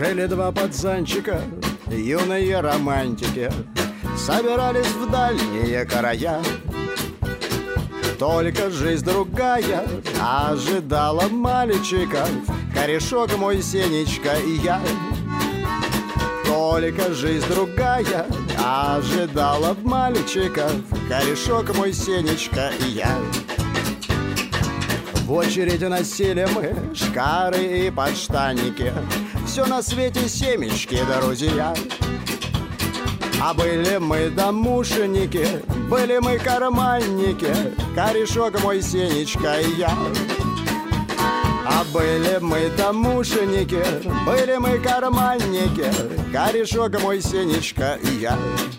Жили два пацанчика, юные романтики, собирались в дальние края. Только жизнь другая ожидала мальчиков, корешок мой Сенечка и я. Только жизнь другая ожидала мальчиков, корешок мой Сенечка и я. В очередь носили мы шкары и подштанники, все на свете семечки, друзья. А были мы домушники, были мы карманники, корешок мой Сенечка и я. А были мы домушники, были мы карманники, корешок мой Сенечка и я.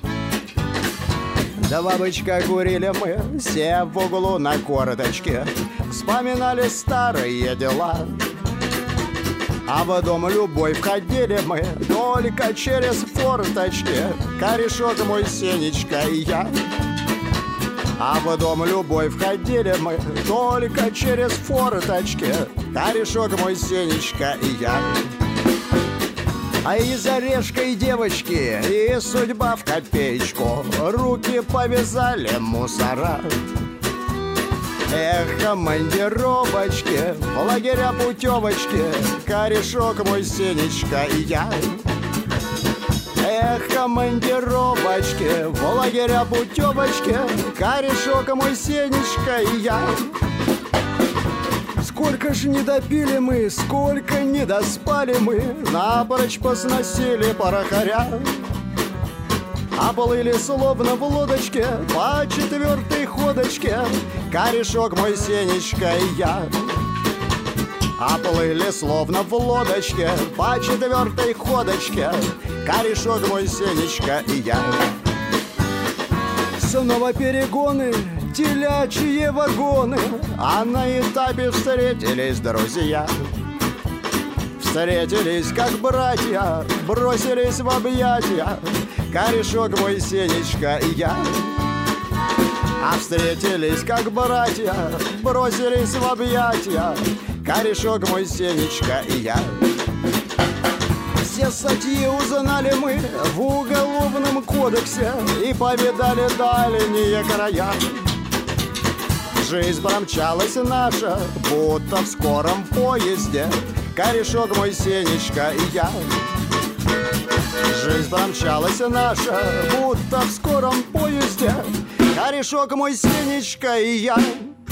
Два бычка курили мы, сев в углу на корточке, вспоминали старые дела. А в дом любой входили мы только через форточки, корешок мой Сенечка и я. А в дом любой входили мы только через форточки, корешок мой Сенечка и я. А из орешкой девочки и судьба в копеечку, руки повязали мусора. Эх, командировочки, в лагеря путевочки, корешок мой Сенечка и я. Эх, командировочки, в лагеря путевочки, корешок мой Сенечка и я. Сколько ж не допили мы, сколько не доспали мы, напрочь посносили порохаря. А плыли словно в лодочке по четвертой ходочке, корешок мой Сенечка и я. А плыли словно в лодочке по четвертой ходочке, корешок мой Сенечка и я. Снова перегоны, телячьи вагоны, а на этапе встретились друзья. Встретились как братья, бросились в объятия, корешок мой Сенечка и я. А встретились как братья, бросились в объятия, корешок мой Сенечка и я. Все статьи узнали мы в уголовном кодексе и повидали дальние края. Жизнь промчалась наша, будто в скором поезде, корешок мой Сенечка и я. Жизнь промчалась наша, будто в скором поезде, корешок мой Сенечка и я.